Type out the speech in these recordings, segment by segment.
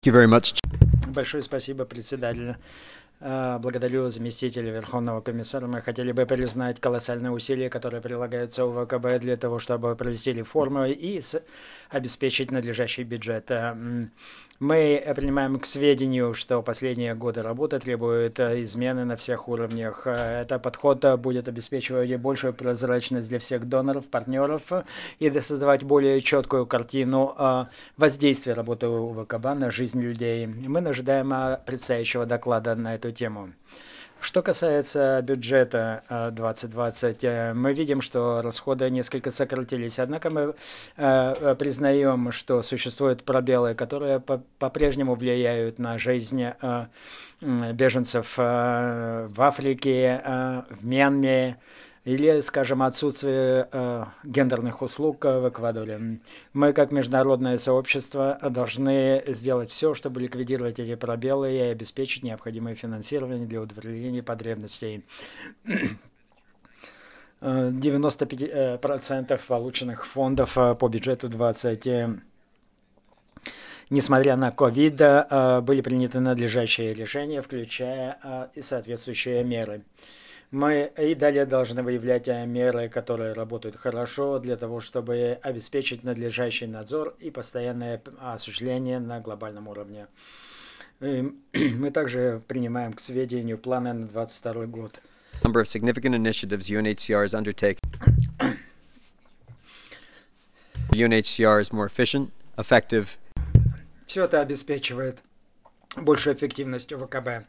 Thank you very much. Большое спасибо, председатель. Благодарю заместителя Верховного комиссара. Мы хотели бы признать колоссальные усилия, которые прилагаются у ВКБ для того, чтобы провести реформы и обеспечить надлежащий бюджет. Мы принимаем к сведению, что последние годы работы требуют измены на всех уровнях. Этот подход будет обеспечивать большую прозрачность для всех доноров, партнеров и создавать более четкую картину воздействия работы УВКБ на жизнь людей. Мы ожидаем предстоящего доклада на эту тему. Что касается бюджета 2020, мы видим, что расходы несколько сократились. Однако мы признаем, что существуют пробелы, которые по-прежнему влияют на жизнь беженцев в Африке, в Мьянме, или, скажем, отсутствие гендерных услуг в Эквадоре. Мы, как международное сообщество, должны сделать все, чтобы ликвидировать эти пробелы и обеспечить необходимое финансирование для удовлетворения потребностей. 95% полученных фондов по бюджету 20, несмотря на ковид, были приняты надлежащие решения, включая и соответствующие меры. Мы и далее должны выявлять меры, которые работают хорошо, для того, чтобы обеспечить надлежащий надзор и постоянное осуществление на глобальном уровне. Мы также принимаем к сведению планы на 2022 год. Number of significant initiatives UNHCR is undertaking. UNHCR is more efficient, effective. Все это обеспечивает большую эффективность ВКБ.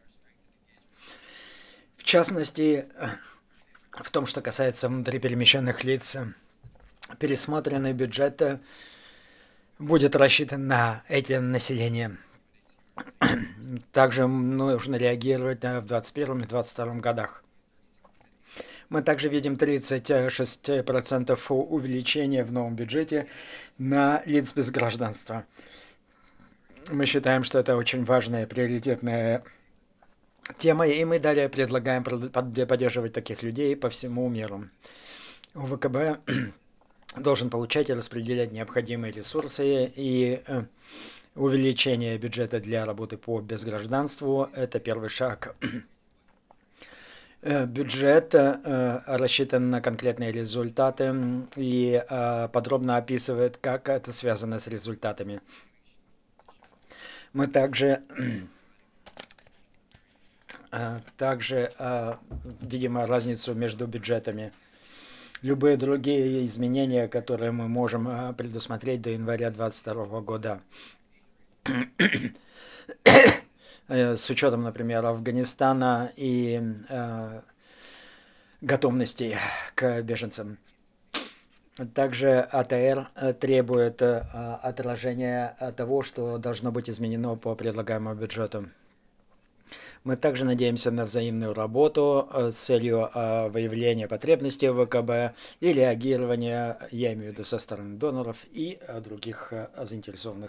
В частности, в том, что касается внутриперемещенных лиц, пересмотренный бюджет будет рассчитан на эти населения. Также нужно реагировать в 2021 и 2022 годах. Мы также видим 36% увеличения в новом бюджете на лиц без гражданства. Мы считаем, что это очень важная приоритетная тема, и мы далее предлагаем поддерживать таких людей по всему миру. УВКБ должен получать и распределять необходимые ресурсы, и увеличение бюджета для работы по безгражданству – это первый шаг. Бюджет рассчитан на конкретные результаты и подробно описывает, как это связано с результатами. Мы также видим разницу между бюджетами. Любые другие изменения, которые мы можем предусмотреть до января 2022 года. С учетом, например, Афганистана и готовности к беженцам. Также АТР требует отражения того, что должно быть изменено по предлагаемому бюджету. Мы также надеемся на взаимную работу с целью выявления потребностей в ВКБ и реагирования, я имею в виду, со стороны доноров и других заинтересованных